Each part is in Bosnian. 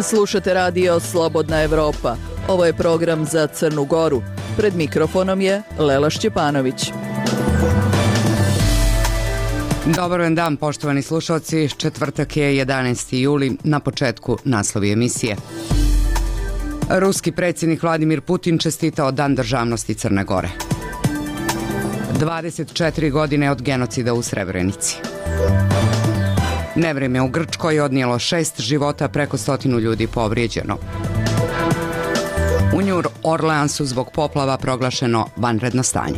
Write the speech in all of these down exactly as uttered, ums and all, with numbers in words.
Slušate radio Slobodna Evropa. Ovo je program za Crnu Goru. Pred mikrofonom je Lela Šćepanović. Dobar vam dan, poštovani slušalci. Četvrtak je jedanaesti juli, na početku naslovi emisije. Ruski predsjednik Vladimir Putin čestitao Dan državnosti Crne Gore. dvadeset četiri godine od genocida u Srebrenici. Nevreme u Grčkoj odnijelo šest života, preko stotinu ljudi povrijeđeno. U New Orleansu zbog poplava proglašeno vanredno stanje.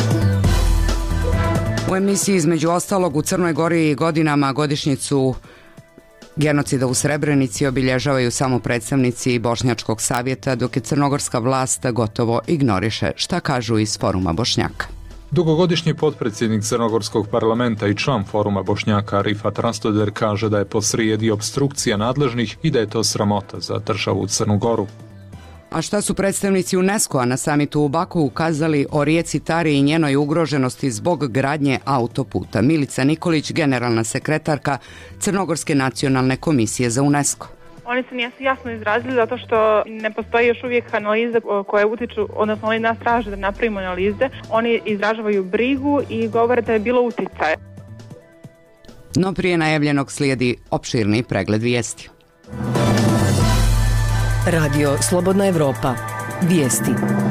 U emisiji između ostalog u Crnoj Gori godinama godišnjicu genocida u Srebrenici obilježavaju samo predstavnici Bošnjačkog savjeta, dok je crnogorska vlast gotovo ignoriše šta kažu iz Foruma Bošnjaka. Dugogodišnji potpredsjednik Crnogorskog parlamenta i član Foruma Bošnjaka Rifat Rastoder kaže da je posrijedi opstrukcija nadležnih i da je to sramota za državu Crnu Goru. A šta su predstavnici UNESCO-a na samitu u Baku ukazali o rijeci Tari i njenoj ugroženosti zbog gradnje autoputa? Milica Nikolić, generalna sekretarka Crnogorske nacionalne komisije za UNESCO. Oni se nisu jasno izrazili zato što ne postoji još uvijek analize koje utiču, odnosno oni nas traže da napravimo analize. Oni izražavaju brigu i govore da je bilo uticaja. No prije najavljenog slijedi opširni pregled vijesti. Radio Slobodna Evropa. Vijesti.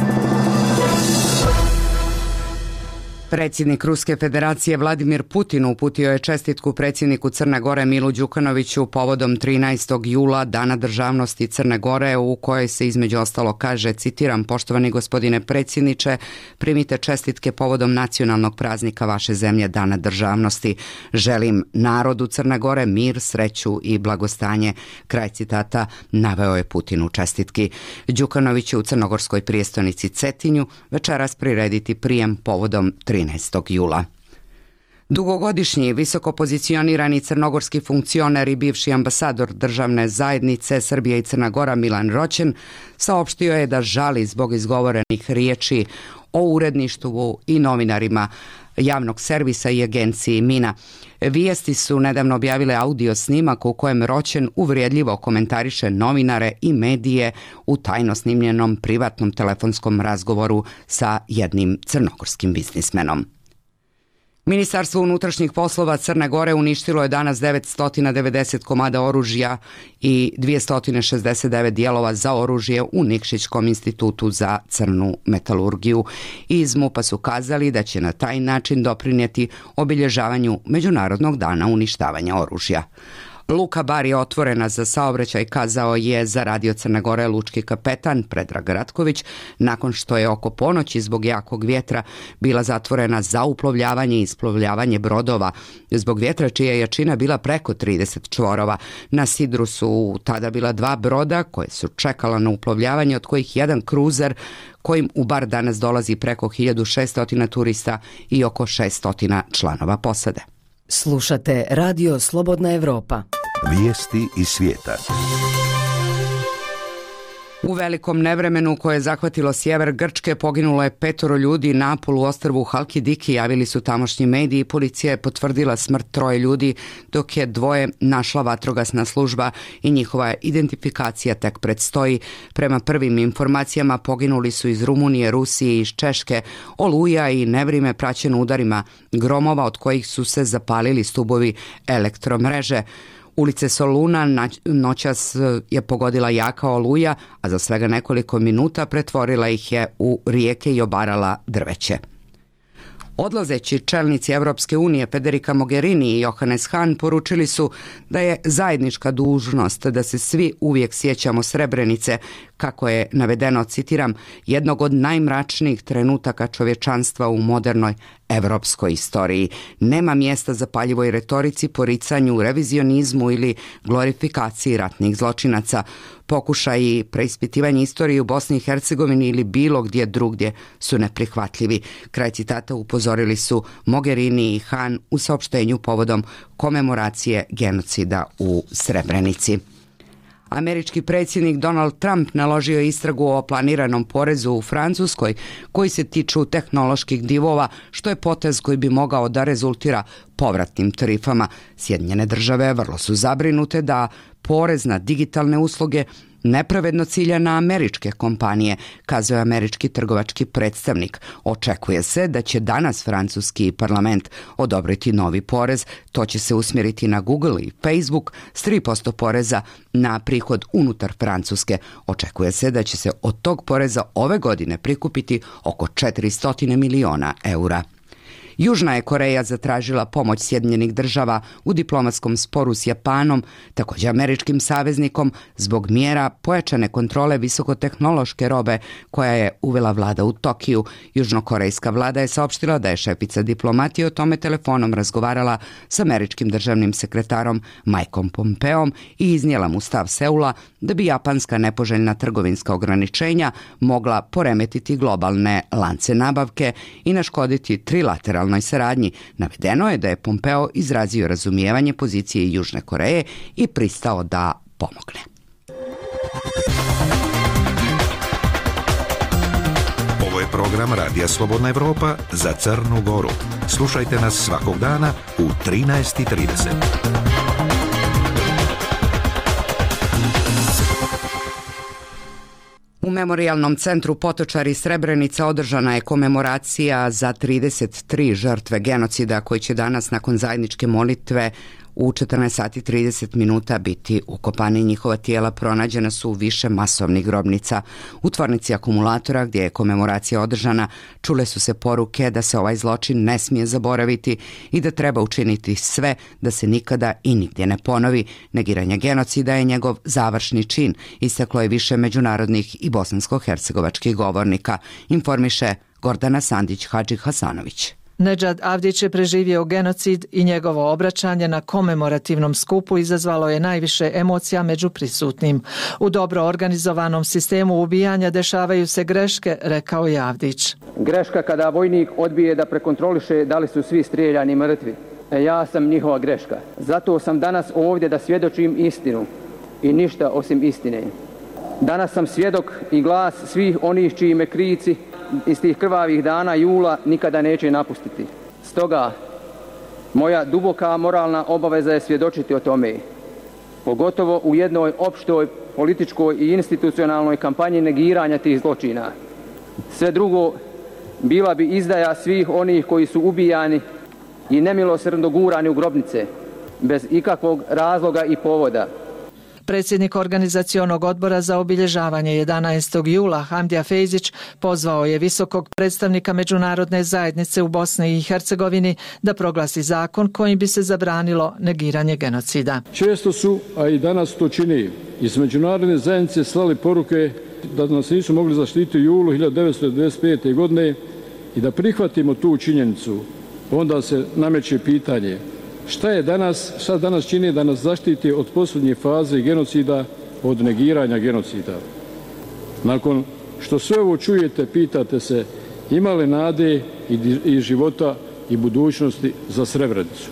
Predsjednik Ruske federacije Vladimir Putin uputio je čestitku predsjedniku Crne Gore Milu Đukanoviću povodom trinaestog jula, Dana državnosti Crne Gore, u kojoj se između ostalo kaže, citiram: "Poštovani gospodine predsjedniče, primite čestitke povodom nacionalnog praznika vaše zemlje, Dana državnosti. Želim narodu Crne Gore mir, sreću i blagostanje." Kraj citata naveo je Putin u čestitki. Đukanović je u crnogorskoj prijestolnici Cetinju večeras prirediti prijem povodom trinaestog jula. Dugogodišnji visoko pozicionirani crnogorski funkcioner i bivši ambasador državne zajednice Srbije i Crna Gora Milan Roćen saopštio je da žali zbog izgovorenih riječi o uredništvu i novinarima javnog servisa i agenciji Mina. Vijesti su nedavno objavile audio snimak u kojem Roćen uvrijedljivo komentariše novinare i medije u tajno snimljenom privatnom telefonskom razgovoru sa jednim crnogorskim biznismenom. Ministarstvo unutrašnjih poslova Crne Gore uništilo je danas devetsto devedeset komada oružja i dvjesto šezdeset devet dijelova za oružje u Nikšićkom institutu za crnu metalurgiju. Iz MUP-a su kazali da će na taj način doprinijeti obilježavanju Međunarodnog dana uništavanja oružja. Luka Bar je otvorena za saobraćaj, kazao je za Radio Crne Gore lučki kapetan Predrag Ratković, nakon što je oko ponoći zbog jakog vjetra bila zatvorena za uplovljavanje i isplovljavanje brodova. Zbog vjetra čija je jačina bila preko trideset čvorova. Na sidru su tada bila dva broda koje su čekala na uplovljavanje, od kojih jedan kruzer kojim u Bar danas dolazi preko hiljadu šesto turista i oko šesto članova posade. Slušate Radio Slobodna Evropa. Vijesti iz svijeta. U velikom nevremenu koje je zahvatilo sjever Grčke poginulo je petoro ljudi na poluostrvu Halkidiki, javili su tamošnji mediji. Policija je potvrdila smrt troje ljudi, dok je dvoje našla vatrogasna služba i njihova identifikacija tek predstoji. Prema prvim informacijama poginuli su iz Rumunije, Rusije i iz Češke. Oluja i nevrime praćeno udarima gromova, od kojih su se zapalili stubovi elektromreže. Ulice Soluna noćas je pogodila jaka oluja, a za svega nekoliko minuta pretvorila ih je u rijeke i obarala drveće. Odlazeći čelnici Europske unije Federica Mogherini i Johannes Hahn poručili su da je zajednička dužnost da se svi uvijek sjećamo Srebrenice, kako je navedeno, citiram, "jednog od najmračnijih trenutaka čovječanstva u modernoj evropskoj istoriji. Nema mjesta za paljivoj retorici, poricanju, revizionizmu ili glorifikaciji ratnih zločinaca. Pokušaji preispitivanja istorije u Bosni i Hercegovini ili bilo gdje drugdje su neprihvatljivi." Kraj citata upozorili su Mogherini i Hahn u saopštenju povodom komemoracije genocida u Srebrenici. Američki predsjednik Donald Trump naložio je istragu o planiranom porezu u Francuskoj koji se tiču tehnoloških divova, što je potez koji bi mogao da rezultira povratnim tarifama. Sjedinjene države vrlo su zabrinute da porez na digitalne usluge nepravedno cilja na američke kompanije, kazao je američki trgovački predstavnik. Očekuje se da će danas francuski parlament odobriti novi porez. To će se usmjeriti na Google i Facebook s tri posto poreza na prihod unutar Francuske. Očekuje se da će se od tog poreza ove godine prikupiti oko četiristo miliona eura. Južna je Koreja zatražila pomoć Sjedinjenih država u diplomatskom sporu s Japanom, također američkim saveznikom, zbog mjera pojačane kontrole visokotehnološke robe koja je uvela vlada u Tokiju. Južnokorejska vlada je saopštila da je šefica diplomatije o tome telefonom razgovarala s američkim državnim sekretarom Mikeom Pompeom i iznijela mu stav Seula da bi japanska nepoželjna trgovinska ograničenja mogla poremetiti globalne lance nabavke i naškoditi trilateralnoj saradnji. Navedeno je da je Pompeo izrazio razumijevanje pozicije Južne Koreje i pristao da pomogne. Ovo je program Radija Slobodna Evropa za Crnu Goru. Slušajte nas svakog dana u trinaest i trideset. U Memorijalnom centru Potočari Srebrenica održana je komemoracija za trideset tri žrtve genocida koji će danas nakon zajedničke molitve u četrnaest sati i trideset minuta biti ukopani. Njihova tijela pronađena su u više masovnih grobnica. U tvornici akumulatora gdje je komemoracija održana čule su se poruke da se ovaj zločin ne smije zaboraviti i da treba učiniti sve da se nikada i nigdje ne ponovi. Negiranje genocida je njegov završni čin, istaklo je više međunarodnih i bosansko-hercegovačkih govornika, informiše Gordana Sandić-Hadži Hasanović. Nedžad Avdić je preživio genocid i njegovo obraćanje na komemorativnom skupu izazvalo je najviše emocija među prisutnim. U dobro organizovanom sistemu ubijanja dešavaju se greške, rekao je Avdić. Greška kada vojnik odbije da prekontroliše da li su svi strijeljani mrtvi. E, ja sam njihova greška. Zato sam danas ovdje da svjedočim istinu i ništa osim istine. Danas sam svjedok i glas svih onih čiji me krici iz tih krvavih dana jula nikada neće napustiti. Stoga, moja duboka moralna obaveza je svjedočiti o tome, pogotovo u jednoj opštoj političkoj i institucionalnoj kampanji negiranja tih zločina. Sve drugo bila bi izdaja svih onih koji su ubijani i nemilosrdno gurani u grobnice, bez ikakvog razloga i povoda. Predsjednik organizacionog odbora za obilježavanje jedanaestog jula Hamdija Fejzić pozvao je visokog predstavnika međunarodne zajednice u Bosni i Hercegovini da proglasi zakon kojim bi se zabranilo negiranje genocida. Često su, a i danas to čini, iz međunarodne zajednice slali poruke da nas nisu mogli zaštiti u julu hiljadu devetsto devedeset pete. godine i da prihvatimo tu činjenicu. Onda se nameće pitanje: šta je danas, šta danas čini da nas zaštiti od posljednje faze genocida, od negiranja genocida? Nakon što sve ovo čujete, pitate se ima li nade i, i života i budućnosti za Srebrenicu?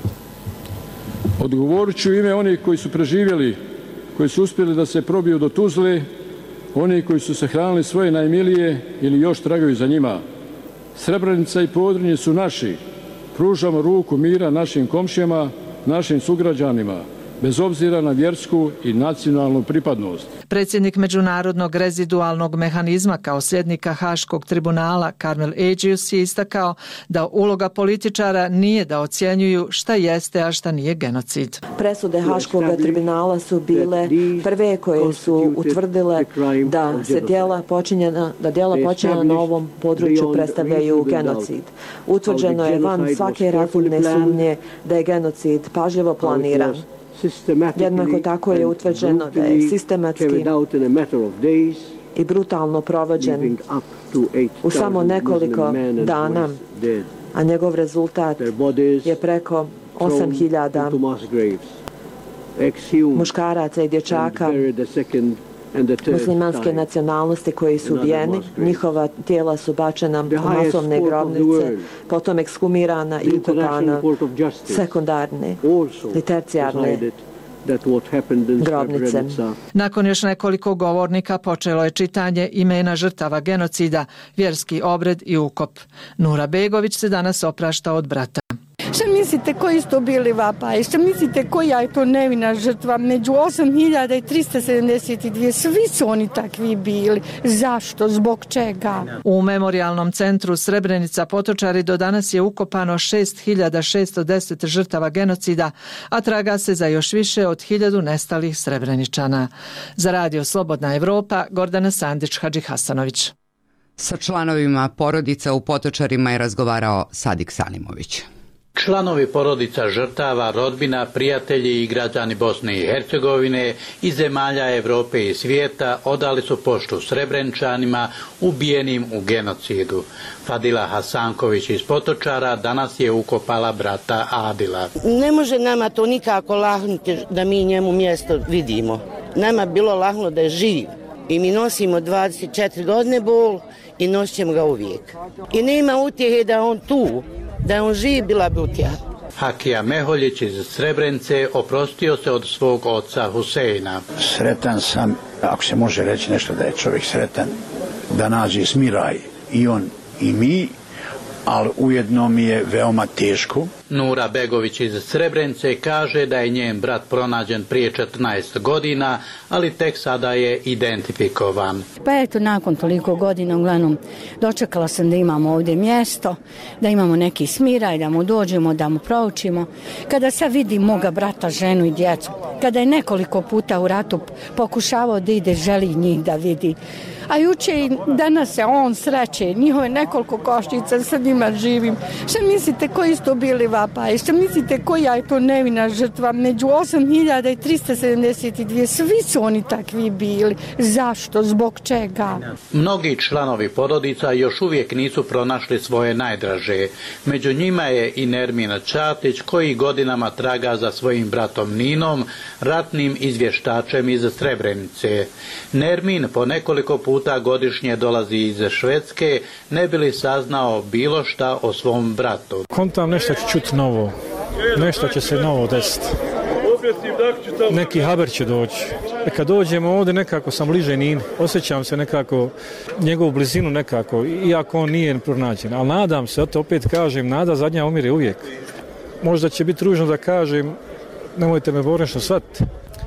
Odgovorit ću ime onih koji su preživjeli, koji su uspjeli da se probiju do Tuzle, oni koji su se hranili svoje najmilije ili još tragaju za njima. Srebrenica i Podrinje su naši. Pružamo ruku mira našim komšijama, našim sugrađanima, bez obzira na vjersku i nacionalnu pripadnost. Predsjednik Međunarodnog rezidualnog mehanizma kao sljednika Haškog tribunala Karmel Agius je istakao da uloga političara nije da ocjenjuju šta jeste, a šta nije genocid. Presude Haškog tribunala su bile prve koje su utvrdile da se djela počinjena, da djela počinjena na ovom području predstavljaju genocid. Utvrđeno je van svake razumne sumnje da je genocid pažljivo planiran. Jednako tako je utvrđeno da je sistematski i brutalno provođen u samo nekoliko dana, a njegov rezultat je preko osam hiljada muškaraca i dječaka muslimanske nacionalnosti koji su ubijeni. Njihova tijela su bačena u masovne grobnice, potom ekshumirana i ukopana. Sekundarne i tercijarne grobnice. Nakon još nekoliko govornika počelo je čitanje imena žrtava genocida, vjerski obred i ukop. Nura Begović se danas oprašta od brata. Šta mislite koji su to bili vapaji? Šta mislite koja je to nevina žrtva? Među osam hiljada trista sedamdeset dva svi su oni takvi bili. Zašto? Zbog čega? U memorijalnom centru Srebrenica Potočari do danas je ukopano šest hiljada šesto deset žrtava genocida, a traga se za još više od hiljadu nestalih Srebreničana. Za Radio Slobodna Evropa, Gordana Sandić-Hadžihasanović. Sa članovima porodica u Potočarima je razgovarao Sadik Salimović. Članovi porodica žrtava, rodbina, prijatelji i građani Bosne i Hercegovine i zemalja Evrope i svijeta odali su poštu Srebreničanima ubijenim u genocidu. Fadila Hasanković iz Potočara danas je ukopala brata Adila. Ne može nama to nikako lahnuti da mi njemu mjesto vidimo. Nama bilo lahno da je živ i mi nosimo dvadeset četiri godine bol i nosit ćemo ga uvijek. I nema utjehe da on tu, da je on živ, bila bi utjeha. Hakija Meholjić iz Srebrenice oprostio se od svog oca Huseina. Sretan sam, ako se može reći nešto da je čovjek sretan, da nađe smiraj i on i mi, ali ujedno mi je veoma teško. Nura Begović iz Srebrenice kaže da je njen brat pronađen prije četrnaest godina, ali tek sada je identifikovan. Pa eto, nakon toliko godina, uglavnom, dočekala sam da imamo ovdje mjesto, da imamo neki smiraj, da mu dođemo, da mu proučimo. Kada sad vidim moga brata, ženu i djecu, kada je nekoliko puta u ratu pokušavao da ide, želi njih da vidi. A juče i danas se on sreće, njihove nekoliko koštica, sad njima živim. Šta mislite koji su to bili vapaji? Šta mislite koja je to nevina žrtva? Među osam hiljada trista sedamdeset dva svi su oni takvi bili. Zašto? Zbog čega? Mnogi članovi porodica još uvijek nisu pronašli svoje najdraže. Među njima je i Nermin Čatić koji godinama traga za svojim bratom Ninom, ratnim izvještačem iz Srebrenice. Nermin po nekoliko puta godišnje dolazi iz Švedske, ne bi li saznao bilo šta o svom bratu. Kontam nešto ću čuti novo, nešto će se novo desiti. Neki haber će doći. E kad dođemo ovdje nekako sam bliže Nini, osjećam se nekako, njegovu blizinu nekako, iako on nije pronađen. Ali nadam se, to opet kažem, nada zadnja umire uvijek. Možda će biti ružno da kažem, nemojte me pogrešno shvatiti.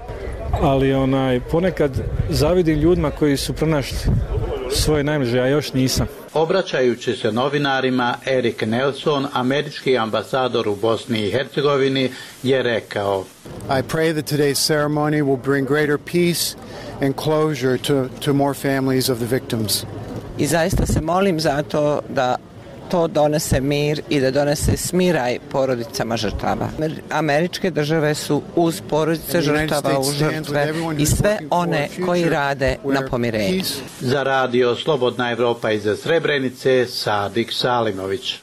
Ali onaj, ponekad zavidim ljudima koji su pronašli svoje najbliže, a još nisam. Obraćajući se novinarima, Erik Nelson, američki ambasador u Bosni i Hercegovini, je rekao: I pray that today's ceremony will bring greater peace and closure to, to more families of the victims. I zaista se molim za to da to donese mir i da donese smiraj porodicama žrtava. Američke države su uz porodice žrtava, uz žrtve i sve one koji rade na pomirenju. Za Radio Slobodna Evropa iz Srebrenice, Sadik Salimović.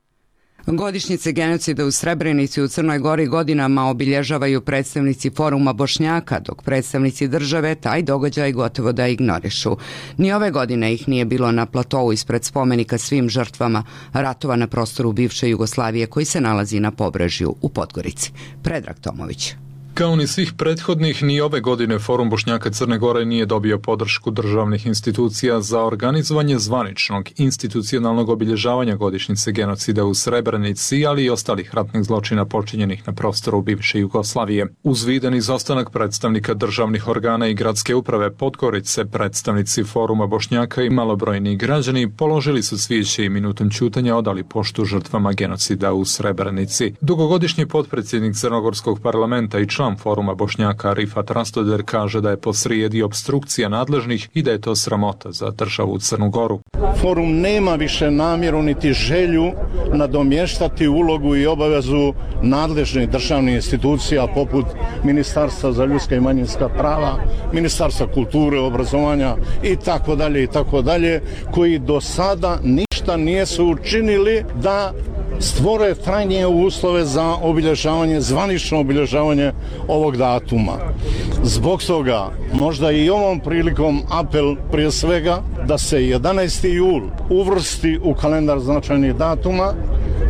Godišnjice genocida u Srebrenici u Crnoj Gori godinama obilježavaju predstavnici Foruma Bošnjaka, dok predstavnici države taj događaj gotovo da ignorišu. Ni ove godine ih nije bilo na platovu ispred spomenika svim žrtvama ratova na prostoru bivše Jugoslavije koji se nalazi na Pobrežju u Podgorici. Predrag Tomović. Kao ni svih prethodnih, ni ove godine Forum Bošnjaka Crne Gore nije dobio podršku državnih institucija za organizovanje zvaničnog institucionalnog obilježavanja godišnjice genocida u Srebrenici, ali i ostalih ratnih zločina počinjenih na prostoru bivše Jugoslavije. Uz viden izostanak predstavnika državnih organa i gradske uprave Podgorice, predstavnici Foruma Bošnjaka i malobrojni građani položili su cvijeće i minutom ćutanja odali poštu žrtvama genocida u Srebrenici. Dugogodišnji potpredsjednik Crnogorskog parlamenta i član Foruma Bošnjaka Rifat Rastoder kaže da je posrijedi opstrukcija nadležnih i da je to sramota za državu Crnu Goru. Forum nema više namjeru niti želju nadomještati ulogu i obavezu nadležnih državnih institucija poput Ministarstva za ljudska i manjinska prava, Ministarstva kulture, obrazovanja i tako dalje i tako dalje, koji do sada ništa nisu učinili da stvore trajnije uslove za obilježavanje, zvanično obilježavanje ovog datuma. Zbog toga možda i ovom prilikom apel prije svega da se jedanaesti jul uvrsti u kalendar značajnih datuma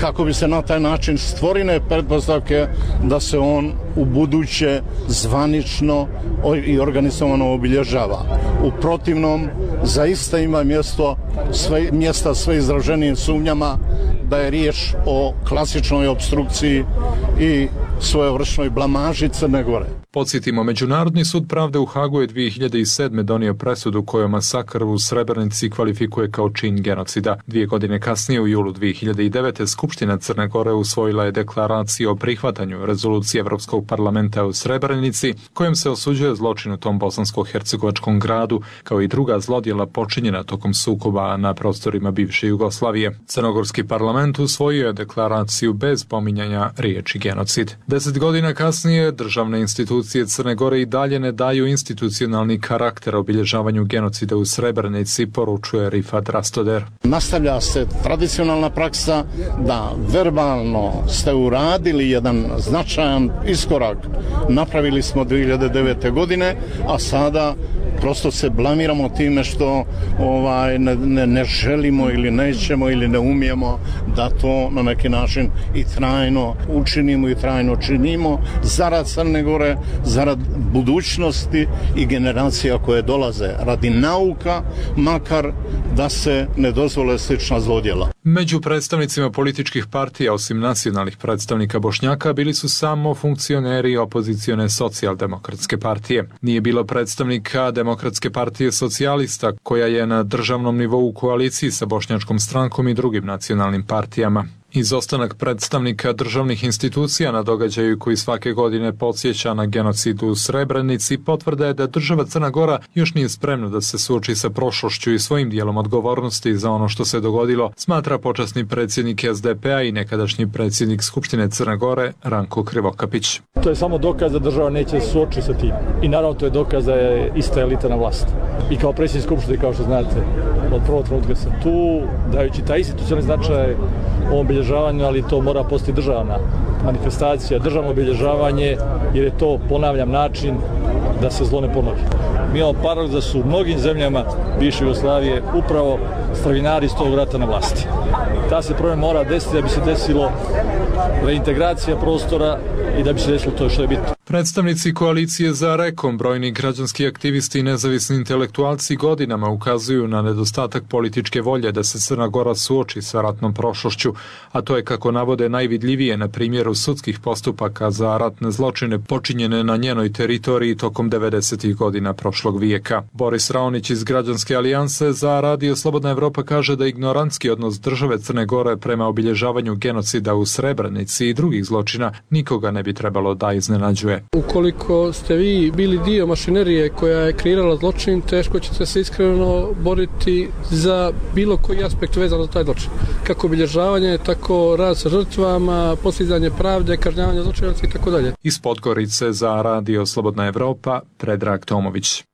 kako bi se na taj način stvorene pretpostavke da se on u buduće zvanično i organizovano obilježava. U protivnom, zaista ima mjesto, sve, mjesta sve izraženijim sumnjama da je riječ o klasičnoj opstrukciji i svojevrsnoj blamaži Crne Gore. Podsjetimo, Međunarodni sud pravde u Hagu je dvije hiljade sedme donio presudu kojom masakr u Srebrenici kvalifikuje kao čin genocida. Dvije godine kasnije, u julu dvije hiljade devete. Skupština Crne Gore usvojila je deklaraciju o prihvatanju rezolucije Evropskog parlamenta u Srebrenici, kojom se osuđuje zločin u tom bosansko-hercegovačkom gradu, kao i druga zlodjela počinjena tokom sukoba na prostorima bivše Jugoslavije. Crnogorski parlament usvojio je deklaraciju bez pominjanja riječi genocid. Deset godina kasnije državne institucije Crne Gore i dalje ne daju institucionalni karakter obilježavanju genocida u Srebrenici, poručuje Rifat Rastoder. Nastavlja se tradicionalna praksa da verbalno ste uradili jedan značajan iskorak. Napravili smo dvije hiljade devete. godine, a sada prosto se blamiramo time što ovaj, ne, ne, ne želimo ili nećemo ili ne umijemo da to na neki način i trajno učinimo i trajno činimo zarad Crne Gore, zarad budućnosti i generacija koje dolaze, radi nauka, makar da se ne dozvole slična zlodjela. Među predstavnicima političkih partija, osim nacionalnih predstavnika Bošnjaka, bili su samo funkcioneri opozicione socijaldemokratske partije. Nije bilo predstavnika Demokratske partije socijalista, koja je na državnom nivou u koaliciji sa Bošnjačkom strankom i drugim nacionalnim partijama. Izostanak predstavnika državnih institucija na događaju koji svake godine podsjeća na genocid u Srebrenici potvrda je da država Crna Gora još nije spremna da se suoči sa prošlošću i svojim dijelom odgovornosti za ono što se dogodilo, smatra počasni predsjednik S D P-a i nekadašnji predsjednik Skupštine Crne Gore Ranko Krivokapić. To je samo dokaz da država neće se suočiti sa tim. I naravno to je dokaz da je ista elita na vlasti. I kao predsjednik Skupštine, kao što znate, od prvog trenutka sam tu, dajući taj institucionalni značaj ovom obilježavanju, ali to mora postati državna manifestacija, državno obilježavanje, jer je to, ponavljam, način da se zlo ne ponovi. Mi imamo paradoks da su u mnogim zemljama bivše Jugoslavije upravo stravinari iz tog rata na vlasti. Ta se problem mora desiti da bi se desilo reintegracija prostora i da bi se desilo to što je bitno. Predstavnici koalicije za Rekom, brojni građanski aktivisti i nezavisni intelektualci godinama ukazuju na nedostatak političke volje da se Crna Gora suoči sa ratnom prošlošću, a to je, kako navode, najvidljivije na primjeru sudskih postupaka za ratne zločine počinjene na njenoj teritoriji tokom devedesetih godina prošlog vijeka. Boris Raonić iz Građanske alijanse za Radio Slobodna Evropa kaže da ignorantski odnos države Crne Gore prema obilježavanju genocida u Srebrenici i drugih zločina nikoga ne bi trebalo da iznenađuje. Ukoliko ste vi bili dio mašinerije koja je kreirala zločin, teško ćete se iskreno boriti za bilo koji aspekt vezan za taj zločin. Kako obilježavanje, tako rad sa žrtvama, postizanje pravde, kažnjavanje zločinaca i tako dalje. Iz Podgorice za Radio Slobodna Evropa, Predrag Tomović.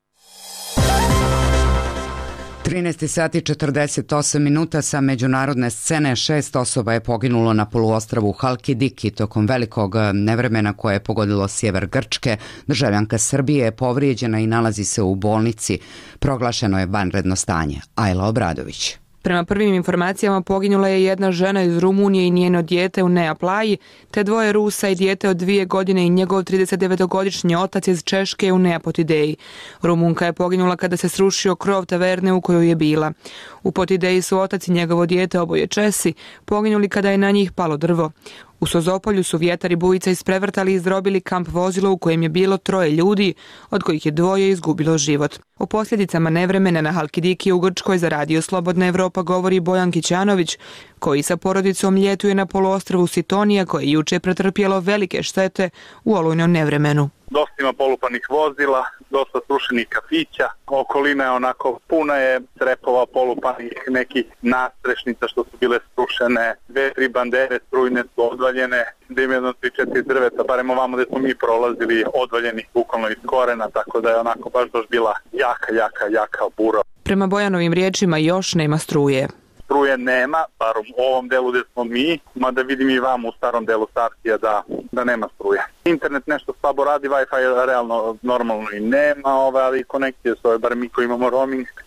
trinaest sati četrdeset osam minuta sa međunarodne scene. Šest osoba je poginulo na poluostrvu Halkidiki tokom velikog nevremena koje je pogodilo sjever Grčke. Državljanka Srbije je povrijeđena i nalazi se u bolnici. Proglašeno je vanredno stanje. Ajla Obradović. Prema prvim informacijama poginula je jedna žena iz Rumunije i njeno dijete u Neaplaji, te dvoje Rusa i dijete od dvije godine i njegov tridesetdevetogodišnji otac iz Češke u Neapotideji. Rumunka je poginula kada se srušio krov taverne u kojoj je bila. U Potideji su otac i njegovo dijete, oboje Česi, poginuli kada je na njih palo drvo. U Sozopolju su vjetar i bujica isprevrtali i izdrobili kamp vozilo u kojem je bilo troje ljudi, od kojih je dvoje izgubilo život. O posljedicama nevremena na Halkidiki u Grčkoj za Radio Slobodna Evropa govori Bojan Kićanović, koji sa porodicom ljetuje na poluostrvu Sitonija, koje je juče pretrpjelo velike štete u olujnom nevremenu. Dosta ima polupanih vozila, dosta srušenih kafića, okolina je onako puna je trepova polupanih, nekih nastrešnica što su bile srušene, dve, tri bandere strujne su odvaljene, da ima jedno tri, četiri drveta, barem ovamo gde smo mi prolazili, odvaljenih bukvalno iz korena, tako da je onako baš baš bila jaka, jaka, jaka bura. Prema Bojanovim riječima još nema struje. Struje nema, bar u ovom delu gde smo mi, mada vidim i vam u starom delu Sartija da, da nema struje. Internet nešto slabo radi, Wi-Fi realno normalno i nema, ove, ali konekcije su ove, bar mi koji imamo roaming,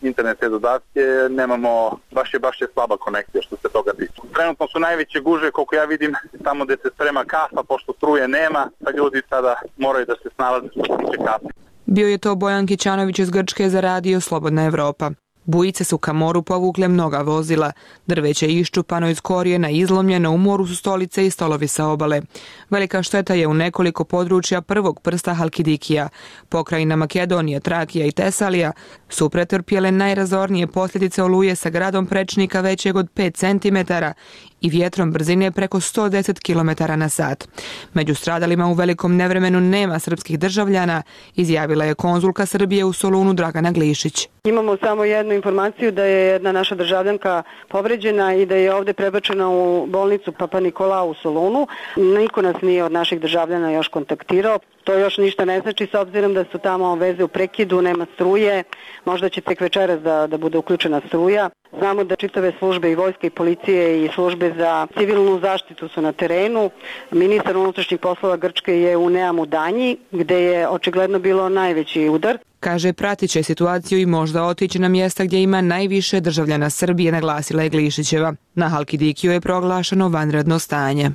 internetske dodatke, nemamo, baš je, baš je slaba konekcija što se toga tiče. Trenutno su najveće gužve, koliko ja vidim, tamo gde se sprema kafa, pošto struje nema, pa ljudi sada moraju da se snalaze što se tiče kafe. Bio je to Bojan Kićanović iz Grčke za radio Slobodna Evropa. Bujice su ka moru povukle mnoga vozila. Drveće je iščupano iz korijena, izlomljeno, u moru su stolice i stolovi sa obale. Velika šteta je u nekoliko područja prvog prsta Halkidikija. Pokrajina Makedonija, Trakija i Tesalija su pretrpjele najrazornije posljedice oluje sa gradom prečnika većeg od pet centimetara i vjetrom brzine preko sto deset kilometara na sat. Među stradalima u velikom nevremenu nema srpskih državljana, izjavila je konzulka Srbije u Solunu Dragana Glišić. Imamo samo jednu informaciju da je jedna naša državljanka povređena i da je ovdje prebačena u bolnicu Papa Nikola u Solunu. Niko nas nije od naših državljana još kontaktirao. To još ništa ne znači s obzirom da su tamo veze u prekidu, nema struje, možda će tek večeras da, da bude uključena struja. Znamo da čitave službe i vojske i policije i službe za civilnu zaštitu su na terenu. Ministar unutrašnjih poslova Grčke je u Neamu Danji, gde je očigledno bilo najveći udar. Kaže, pratit će situaciju i možda otići na mjesta gdje ima najviše državljana Srbije, naglasila je Glišićeva. Na Halkidikiju je proglašeno vanredno stanje.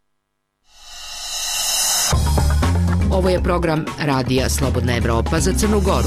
Ovo je program Radija Slobodna Evropa za Crnu Goru.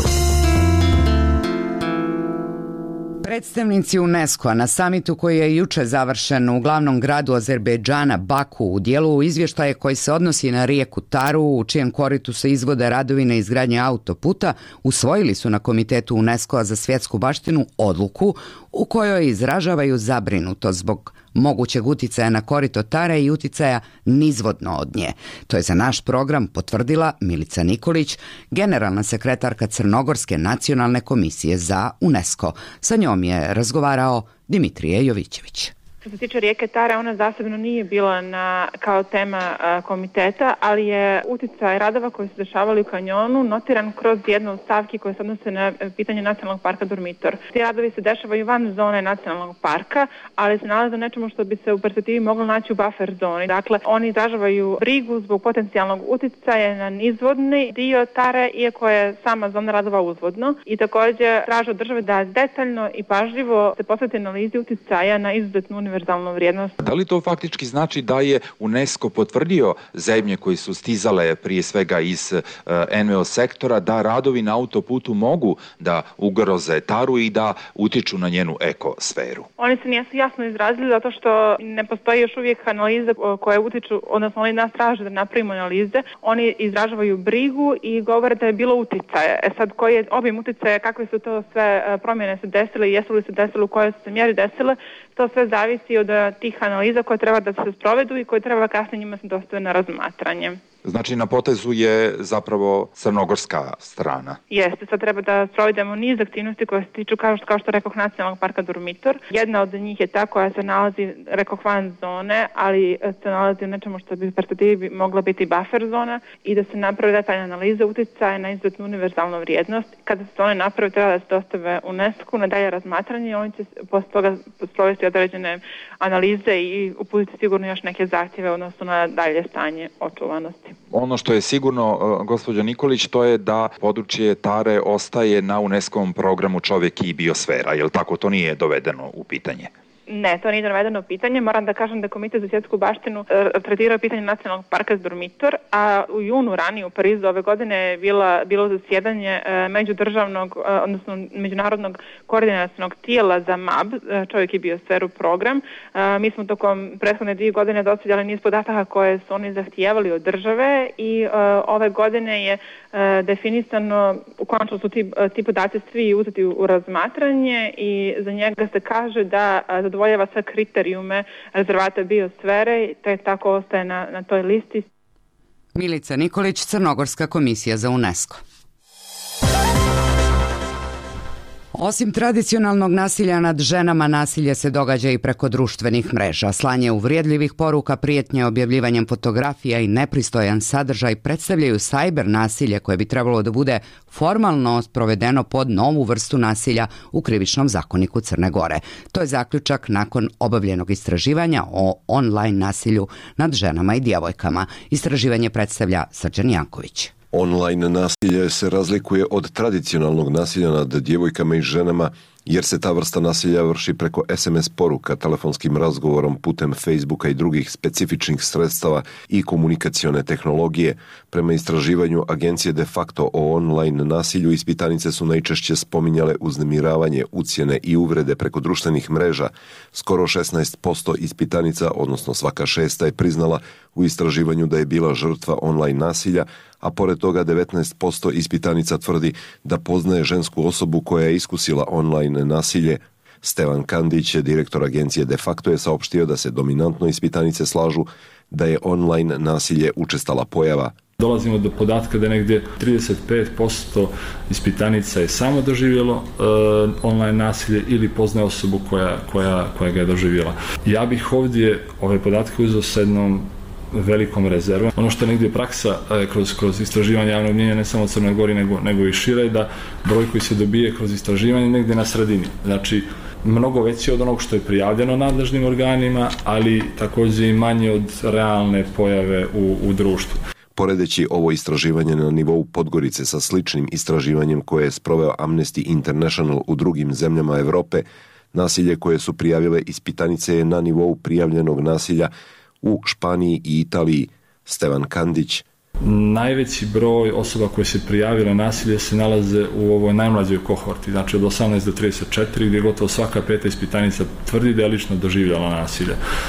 Predstavnici UNESCO-a na samitu koji je juče završen u glavnom gradu Azerbejdžana, Baku, u dijelu izvještaje koji se odnosi na rijeku Taru, u čijem koritu se izvode radovi na izgradnje autoputa, usvojili su na Komitetu UNESCO-a za svjetsku baštinu odluku u kojoj izražavaju zabrinutost zbog mogućeg uticaja na korito Tare i uticaja nizvodno od nje. To je za naš program potvrdila Milica Nikolić, generalna sekretarka Crnogorske nacionalne komisije za UNESCO. Sa njom je razgovarao Dimitrije Jovićević. Što se tiče rijeke Tare, ona zasebno nije bila na, kao tema a, komiteta, ali je uticaj radova koji su dešavali u kanjonu notiran kroz jednu od stavki koje se odnose na pitanje nacionalnog parka Durmitor. Ti radovi se dešavaju van zone nacionalnog parka, ali se nalaze u nečemu što bi se u perspektivi moglo naći u buffer zoni. Dakle, oni izražavaju brigu zbog potencijalnog uticaja na nizvodni dio Tare, iako je sama zona radova uzvodno. I također traže od države da detaljno i pažljivo se posveti analizi uticaja na izuzetnu univerzalnu vrijednost. Da li to faktički znači da je UNESCO potvrdio zemlje koji su stizale prije svega iz uh, en ve o sektora da radovi na autoputu mogu da ugroze Taru i da utiču na njenu ekosferu? Oni se nisu jasno izrazili zato što ne postoji još uvijek analize koje utiču, odnosno oni nas traže da napravimo analize. Oni izražavaju brigu i govore da je bilo uticaje. E sad, koji je obim uticaja, kakve su to sve promjene se desile i jesu li se desile, u kojoj su se mjeri desile, to sve zavisi od tih analiza koje treba da se sprovedu i koje treba kasnije njima se dostave na razmatranje. Znači na potezu je zapravo crnogorska strana. Jeste, sad treba da sprovedemo niz aktivnosti koje se tiču, kao što, kao što rekoh, nacionalnog parka Durmitor. Jedna od njih je ta koja se nalazi, rekoh, van zone, ali se nalazi u nečemu što bi u perspektivi mogla biti buffer zona i da se napravi detaljna analiza uticaja na izuzetnu univerzalnu vrijednost. Kada se one naprave, treba da se dostave UNESCO na dalje razmatranje i oni će posle toga sprovesti određene analize i uputiti sigurno još neke zahtjeve odnosno na dalje stanje očuvanosti. Ono što je sigurno, gospođa Nikolić, to je da područje Tare ostaje na UNESCO-vom programu Čovjek i biosfera. Je li tako? To nije dovedeno u pitanje? Ne, to nije dovedeno pitanje. Moram da kažem da Komitet za svjetsku baštinu tretirao pitanje nacionalnog parka Durmitor, a u junu ranije u Parizu ove godine je bila, bilo zasjedanje međudržavnog, odnosno međunarodnog koordinacionog tijela za M A B, Čovjek i biosferu program. Mi smo tokom prethodne dvije godine dostavljali niz podataka koje su oni zahtijevali od države i ove godine je definisano, konačno su ti, ti podaci svi uzeti u razmatranje i za njega se kaže da zadovoljava sve kriterijume rezervata biosfere, te tako ostaje na, na toj listi. Milica Nikolić, Crnogorska komisija za UNESCO. Osim tradicionalnog nasilja nad ženama, nasilje se događa i preko društvenih mreža. Slanje uvrijedljivih poruka, prijetnje objavljivanjem fotografija i nepristojan sadržaj predstavljaju sajber nasilje koje bi trebalo da bude formalno sprovedeno pod novu vrstu nasilja u Krivičnom zakoniku Crne Gore. To je zaključak nakon obavljenog istraživanja o online nasilju nad ženama i djevojkama. Istraživanje predstavlja Srđan Janković. Online nasilje se razlikuje od tradicionalnog nasilja nad djevojkama i ženama jer se ta vrsta nasilja vrši preko es em es poruka, telefonskim razgovorom putem Facebooka i drugih specifičnih sredstava i komunikacione tehnologije. Prema istraživanju agencije De facto o online nasilju, ispitanice su najčešće spominjale uznemiravanje, ucjene i uvrede preko društvenih mreža. Skoro šesnaest posto ispitanica, odnosno svaka šesta, je priznala u istraživanju da je bila žrtva online nasilja, a pored toga devetnaest posto ispitanica tvrdi da poznaje žensku osobu koja je iskusila online nasilje. Stevan Kandić, direktor agencije De facto, je saopštio da se dominantno ispitanice slažu da je online nasilje učestala pojava. Dolazimo do podatka da negdje trideset pet posto ispitanica je samo doživjelo e, online nasilje ili poznaje osobu koja, koja, koja ga je doživjela. Ja bih ovdje ove podatke uzeo s jednom velikom rezervom. Ono što je negdje praksa e, kroz, kroz istraživanje javnog mnijenja ne samo u Crnoj Gori nego, nego i šire, da broj koji se dobije kroz istraživanje negdje na sredini. Znači, mnogo veći od onog što je prijavljeno nadležnim organima, ali također i manje od realne pojave u, u društvu. Poredeći ovo istraživanje na nivou Podgorice sa sličnim istraživanjem koje je sproveo Amnesty International u drugim zemljama Europe, nasilje koje su prijavile ispitanice je na nivou prijavljenog nasilja u Španiji i Italiji. Stevan Kandić. Najveći broj osoba koje se prijavile nasilje se nalaze u ovoj najmlađoj kohorti, znači od osamnaest do trideset četiri, gdje gotovo svaka peta ispitanica tvrdi da je lično doživjela nasilje.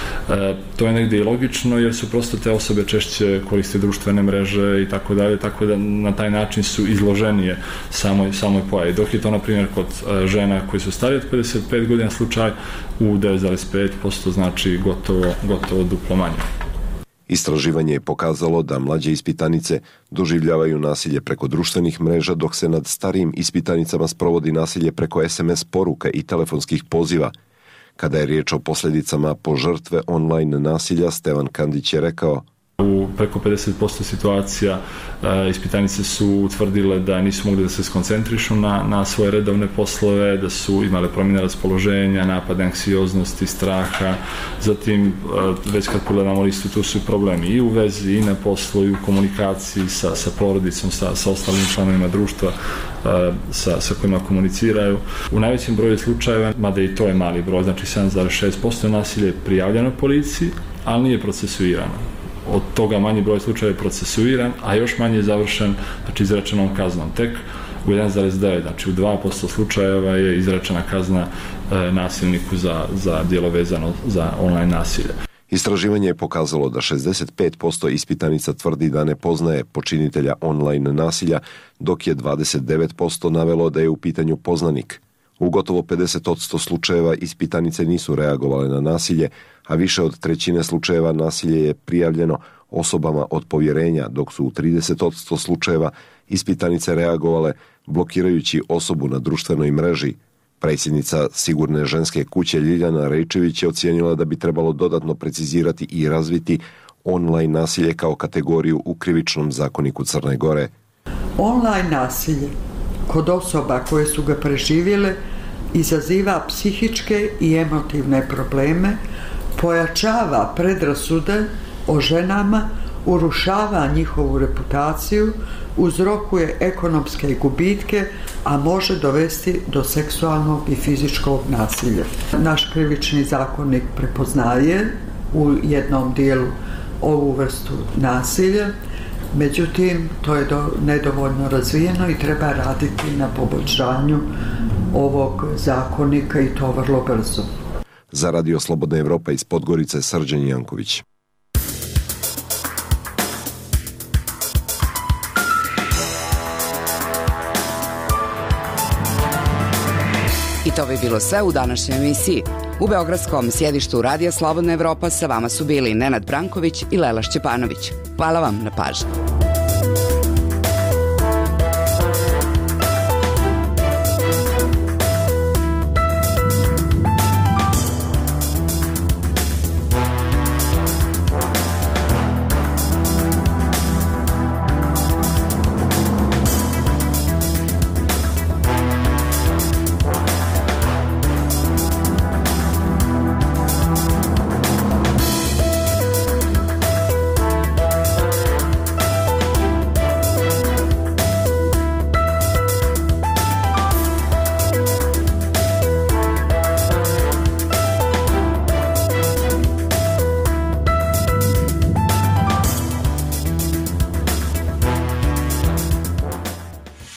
E, to je negdje i logično, jer su prosto te osobe češće koriste društvene mreže i tako dalje, tako da na taj način su izloženije samoj, samoj pojavi. Dok je to, na primjer, kod e, žena koji su starije od pedeset pet godina slučaj, u devet zarez pet posto, znači gotovo, gotovo duplo manje. Istraživanje je pokazalo da mlađe ispitanice doživljavaju nasilje preko društvenih mreža, dok se nad starijim ispitanicama sprovodi nasilje preko es em es poruka i telefonskih poziva. Kada je riječ o posljedicama po žrtve online nasilja, Stevan Kandić je rekao: U preko pedeset posto situacija e, ispitanice su utvrdile da nisu mogli da se skoncentrišu na, na svoje redovne poslove, da su imale promjene raspoloženja, napade anksioznosti, straha. Zatim, e, već kad pogledamo listu, tu su problemi i u vezi, i na poslu, i u komunikaciji sa, sa porodicom, sa, sa ostalim članovima društva e, sa, sa kojima komuniciraju. U najvećem broju slučajeva, mada i to je mali broj, znači sedam zarez šest posto nasilje je prijavljeno policiji, ali nije procesuirano. Od toga manji broj slučaja je procesuiran, a još manje je završen, znači, izrečenom kaznom. Tek u jedan zarez devet, znači u dva posto slučajeva je izrečena kazna e, nasilniku za, za djelo vezano za online nasilje. Istraživanje je pokazalo da šezdeset pet posto ispitanica tvrdi da ne poznaje počinitelja online nasilja, dok je dvadeset devet posto navelo da je u pitanju poznanik. U gotovo pedeset posto slučajeva ispitanice nisu reagovale na nasilje, a više od trećine slučajeva nasilje je prijavljeno osobama od povjerenja, dok su u trideset posto slučajeva ispitanice reagovale blokirajući osobu na društvenoj mreži. Predsjednica Sigurne ženske kuće Ljiljana Rejčević je ocijenila da bi trebalo dodatno precizirati i razviti online nasilje kao kategoriju u krivičnom zakoniku Crne Gore. Online nasilje kod osoba koje su ga preživjele izaziva psihičke i emotivne probleme, pojačava predrasude o ženama, urušava njihovu reputaciju, uzrokuje ekonomske gubitke, a može dovesti do seksualnog i fizičkog nasilja. Naš krivični zakonik prepoznaje u jednom dijelu ovu vrstu nasilja, međutim, to je do, nedovoljno razvijeno i treba raditi na poboljšanju ovog zakonika i to vrlo brzo. Za Radio Slobodna Evropa iz Podgorice, Srđan Janković. I to bi bilo sve u današnjoj emisiji. U beogradskom sjedištu Radija Slobodna Evropa sa vama su bili Nenad Branković i Lela Šćepanović. Hvala vam na pažnji.